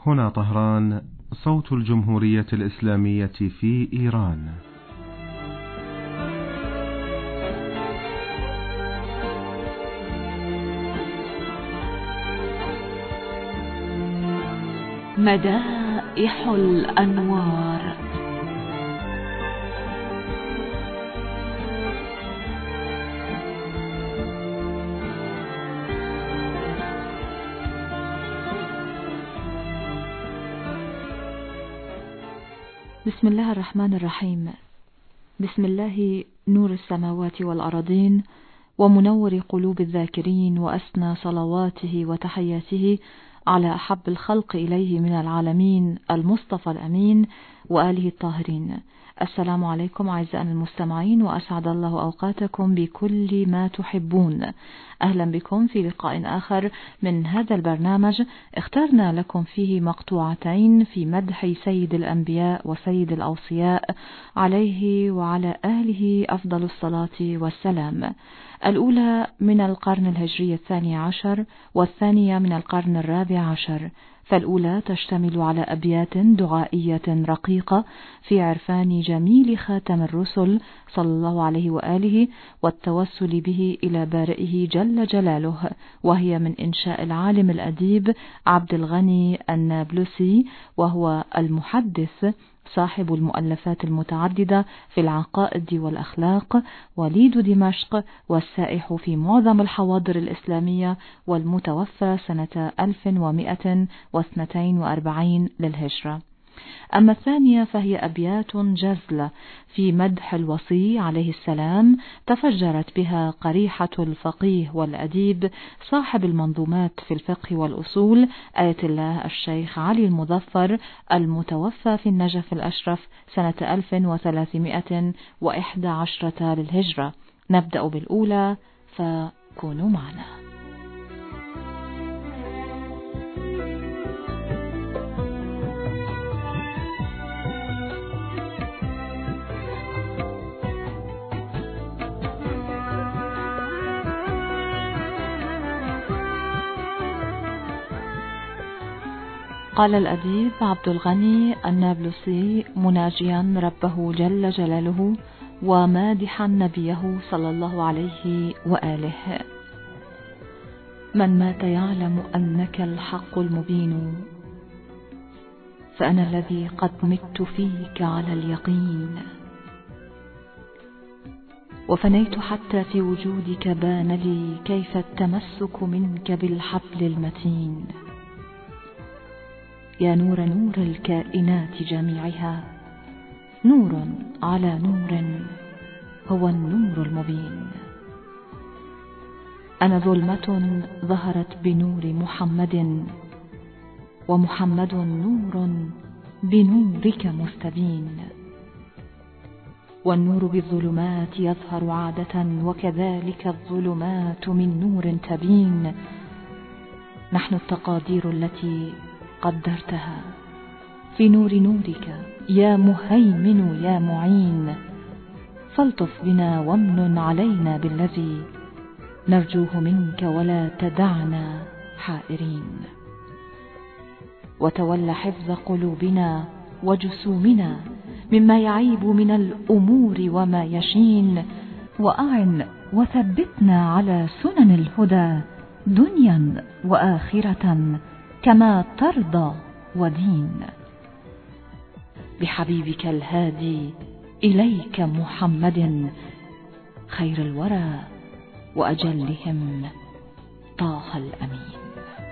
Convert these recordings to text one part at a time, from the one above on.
هنا طهران، صوت الجمهورية الإسلامية في إيران. مدائح الأنوار. بسم الله الرحمن الرحيم. بسم الله نور السماوات والأرضين ومنور قلوب الذاكرين، وأسنى صلواته وتحياته على أحب الخلق إليه من العالمين المصطفى الأمين وآله الطاهرين. السلام عليكم أعزائنا المستمعين، وأسعد الله أوقاتكم بكل ما تحبون. أهلا بكم في لقاء آخر من هذا البرنامج، اخترنا لكم فيه مقطوعتين في مدح سيد الأنبياء وسيد الأوصياء عليه وعلى آله أفضل الصلاة والسلام. الأولى من القرن الهجري 12 والثانية من القرن 14. فالأولى تشتمل على أبيات دعائية رقيقة في عرفان جميل خاتم الرسل صلى الله عليه وآله والتوسل به إلى بارئه جل جلاله، وهي من إنشاء العالم الأديب عبد الغني النابلسي، وهو المحدث صاحب المؤلفات المتعددة في العقائد والأخلاق، وليد دمشق، والسائح في معظم الحواضر الإسلامية، والمتوفى سنة 1142 للهجرة. أما الثانية فهي أبيات جزلة في مدح الوصي عليه السلام، تفجرت بها قريحة الفقيه والأديب صاحب المنظومات في الفقه والأصول آية الله الشيخ علي المظفر، المتوفى في النجف الأشرف سنة 1311 للهجرة. نبدأ بالأولى، فكونوا معنا. قال الأديب عبد الغني النابلسي مناجيا ربه جل جلاله ومادحا نبيه صلى الله عليه وآله: من مات يعلم أنك الحق المبين، فأنا الذي قد مت فيك على اليقين، وفنيت حتى في وجودك بان لي كيف التمسك منك بالحبل المتين. يا نور الكائنات جميعها، نور على نور هو النور المبين. أنا ظلمة ظهرت بنور محمد، ومحمد نور بنورك مستبين. والنور بالظلمات يظهر عادة، وكذلك الظلمات من نور تبين. نحن التقادير التي قدرتها في نور نورك يا مهيمن يا معين، فالطف بنا وامنن علينا بالذي نرجوه منك، ولا تدعنا حائرين. وتول حفظ قلوبنا وجسومنا مما يعيب من الأمور وما يشين، وأعن وثبتنا على سنن الهدى دنيا وآخرة كما ترضى ودين. بحبيبك الهادي إليك محمد، خير الورى وأجلهم طه الأمين.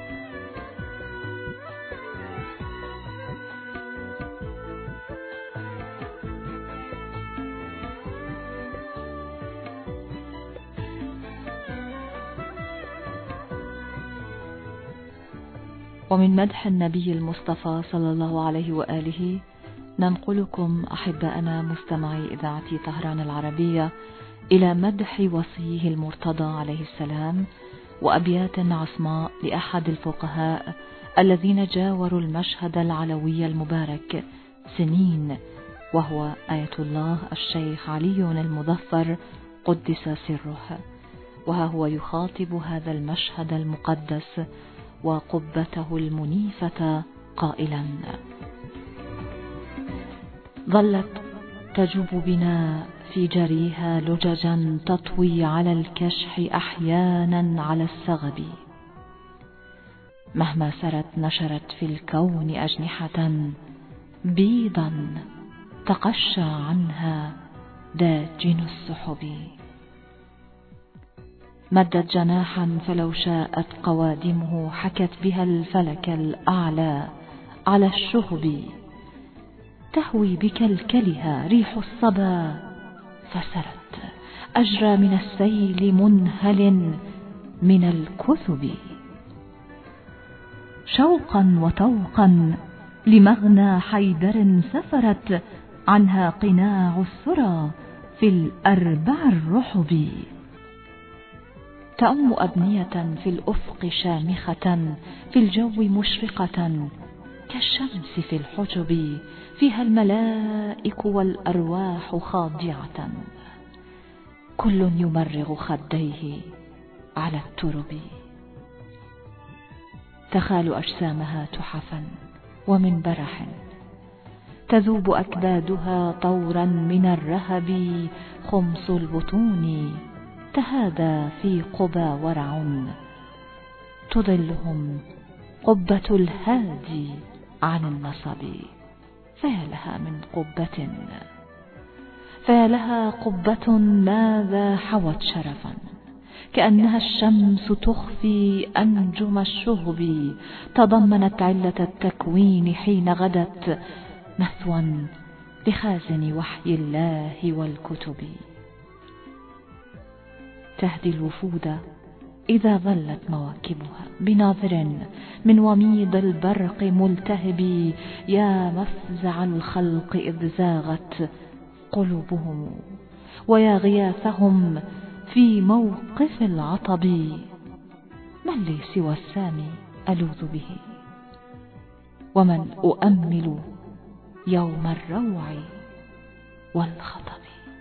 ومن مدح النبي المصطفى صلى الله عليه وآله ننقلكم أحباءنا مستمعي إذاعة طهران العربية إلى مدح وصيه المرتضى عليه السلام، وأبيات عصماء لأحد الفقهاء الذين جاوروا المشهد العلوي المبارك سنين، وهو آية الله الشيخ علي المظفر قدس سره. وها هو يخاطب هذا المشهد المقدس وقبته المنيفة قائلا: ظلت تجب بنا في جريها لججا تطوي على الكشح أحيانا على السغب، مهما سرت نشرت في الكون أجنحة بيضا تقشع عنها داجن السحب. مدت جناحا فلو شاءت قوادمه حكت بها الفلك الأعلى على الشهب، تهوي بكلكلها ريح الصبا فسرت أجرى من السيل منهل من الكثب. شوقا وطوقا لمغنى حيدر سفرت عنها قناع الثرى في الأربع الرحب. تأم أبنية في الأفق شامخة في الجو مشرقة كالشمس في الحجب، فيها الملائك والأرواح خاضعة، كل يمرغ خديه على الترب. تخال أجسامها تحفا ومن برح، تذوب أكبادها طورا من الرهب، خمس البطون تهادى في قبى ورع، تظلهم قبة الهادي عن النصب. فيا لها من قبة، فيا لها قبة ماذا حوت شرفا، كأنها الشمس تخفي أنجم الشهب، تضمنت علة التكوين حين غدت مثوى لخازن وحي الله والكتب. تهدي الوفود إذا ظلت مواكبها بناظر من وميض البرق ملتهب، يا مفزع الخلق إذ زاغت قلوبهم، ويا غياثهم في موقف العطب. من لي سوى السامي ألوذ به، ومن أؤمل يوم الروع والخطب.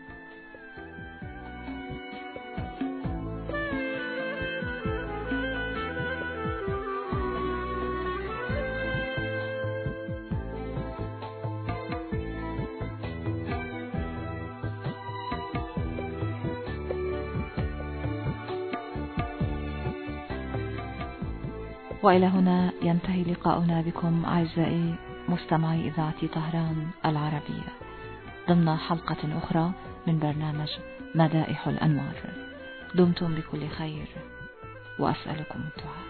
وإلى هنا ينتهي لقاؤنا بكم أعزائي مستمعي إذاعة طهران العربية ضمن حلقة أخرى من برنامج مدائح الأنوار. دمتم بكل خير وأسألكم الدعاء.